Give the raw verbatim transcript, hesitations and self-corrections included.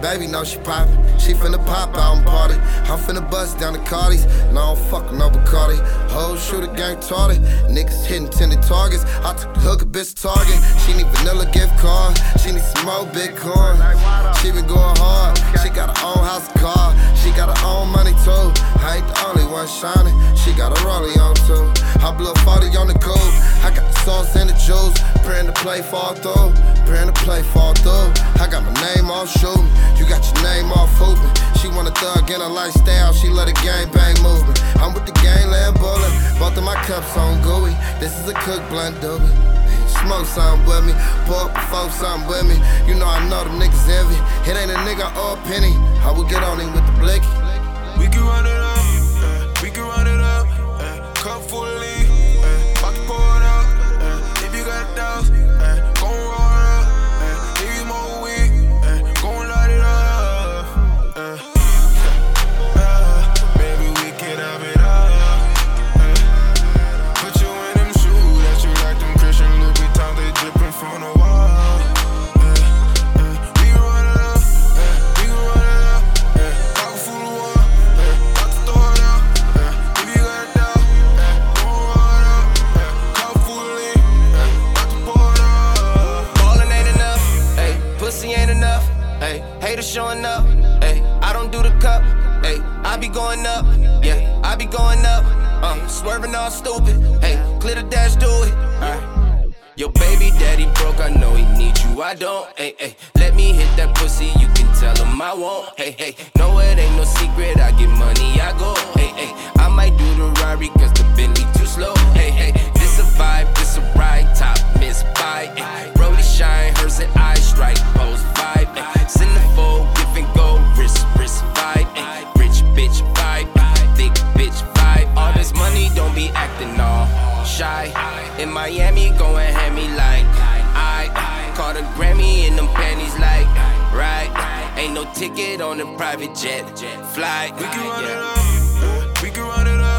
baby know she poppin'. She finna pop out and party. I'm finna bust down the Cardis. No, I don't fuck no Bacardi. Whole shooter gang tardy. Niggas hitting tended targets. I took the hook a bitch Target. She need vanilla gift card. She need some more Bitcoin. She been going hard. She got her own house and car. She got her own money too. I ain't the only one shining. She got a rollie on too. I blew a forty on the coupe. I got the sauce and the juice. Praying to play fall through. Praying to play fall through. I got my name off shooting. You got your name off hooping. She want a thug in her lifestyle. She love the gang bang movement. I'm with the gangland bullin'. Both of my cups on gooey. This is a cook blunt doobie. Smoke something with me, pour up before something with me. You know I know them niggas envy. It ain't a nigga or a penny. I will get on him with the blicky. We can run it up, uh, we can run it up. Uh, cup full of lean, uh, pocket pour it up. Uh, if you got a thousand, uh, gon' roll it up. Uh, if you more weed, uh, gon' light it up. Uh, uh, baby, we can have it up. Uh, put you in them shoes that you like, them Christian Louboutins, they drippin' from the wall. Haters showing up, ayy, I don't do the cup, ayy, I be going up, yeah, I be going up, uh, swerving all stupid, ayy, clear the dash, do it, alright. Your baby daddy broke, I know he need you, I don't, ayy, ayy, let me hit that pussy, you can tell him I won't, hey, hey, no it ain't no secret, I get money, I go, hey, hey, I might do the Rari cause the Bentley too slow, hey, hey, this a vibe, this a ride, top miss by, ayy, Brody shine, hers and I strike, pose vibe, ayy. Centerfold, give and go, wrist, wrist vibe, ay, rich bitch vibe, thick bitch vibe. All this money, don't be acting all shy. In Miami, go and hand me like I caught a Grammy in them panties like right. Ain't no ticket on the private jet, fly. We can run yeah. it up, uh, we can run it up.